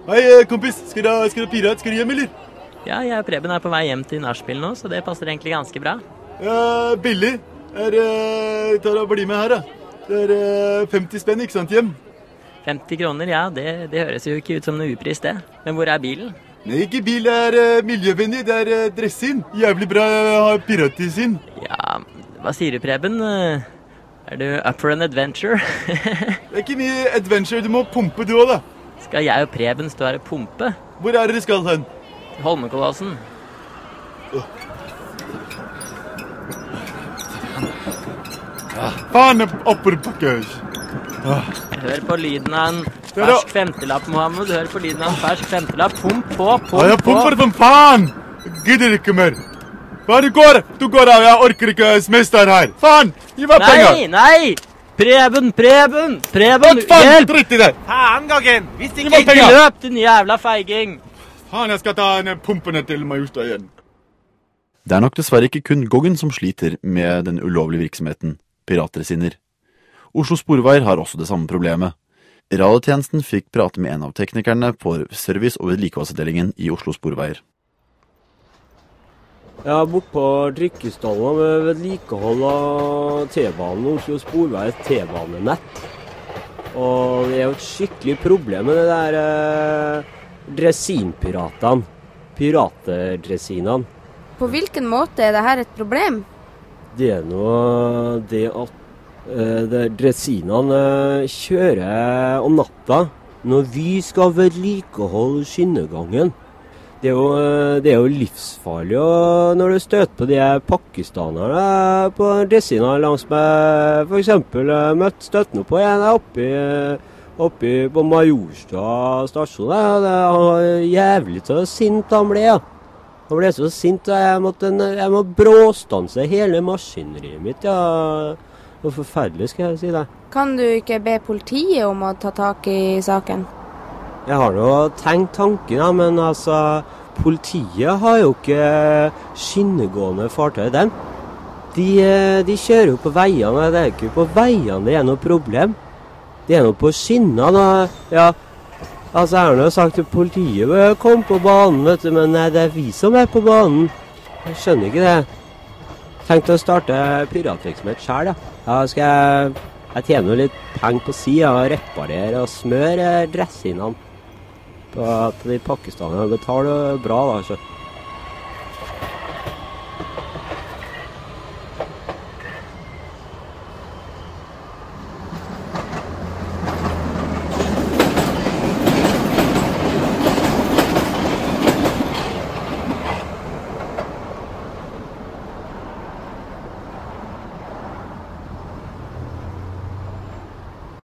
Hei, kompis. Skal du pirat? Skal du hjem, eller? Ja, jeg og Preben på vei hjem til nachspiel nå, så det passer egentlig ganske bra. Billig. Ta og bli med her, da. Det 50 spenn, ikke sant, hjem? 50 kroner, ja, det høres jo ikke ut som noe upris, det. Men hvor bilen? Nei, ikke bil, det miljøvennlig, det dressin. Jævlig bra å ha piratsin. Ja, hva sier du, Preben? Du up for an adventure? Det ikke mye adventure, du må pumpe du også, da. Skal jeg og Preben stå her og pumpe? Hvor dere skal hen? Holmenkollåsen. Faen, oppoverbakke. Hør på lyden av en fersk femtelapp, Mohammed. Hør på lyden av en fersk femtelapp. Pump på. Ja, pumper som faen! Gidder ikke mer. Hva du går av, jeg orker ikke smester her. Faen, gi meg penger. Nei! Preben, hjelp! Dritt i det! Faen, Gaggen! Hvis ikke løp, din jævla feiging! Faen, jeg skal ta pumpene til Majorstua igjen. Det nok dessverre ikke kun Goggen som sliter med den ulovlige virksomheten, piratdresiner. Oslo Sporveier har også det samme problemet. Radiotjenesten fikk prate med en av teknikerne på service- og vedlikeholdsavdelingen i Oslo Sporveier. Jeg er bort på Drikkestallen med vedlikehold av T-banen, Oslo Sporveies T-banenett. Og det jo et skikkelig problem med det der dressinpiratene, piratdressinene. På hvilken måte det her et problem? Det noe det at dressinene kjører om natta når vi skal vedlikeholde skinnegangen. Det er jo livsfarlig når du støter på de pakistanerne på dressina langs med for eksempel støttende på en oppi på Majorstua stasjon. Han var jævlig så sint han ble, ja. Han ble så sint at jeg må bråstanse hele maskineriet mitt, ja. Det var forferdelig, skal jeg si det. Kan du ikke be politiet om å ta tak i saken? Jeg har jo tenkt tanken, ja, men altså, politiet har jo ikke skinnegående fartøy, dem. De kjører jo på veiene, det ikke på veiene det noe problem. Det noe på skinnene, ja. Altså, jeg har jo sagt til politiet, kom på banen, vet du, men nei, det vi som på banen. Jeg skjønner ikke det. Tenkte å starte piratvirksomhet selv, ja. Jeg tjener jo litt penger på siden og reparerer og smør dressinene. På de pakistanerne betaler bra da, så.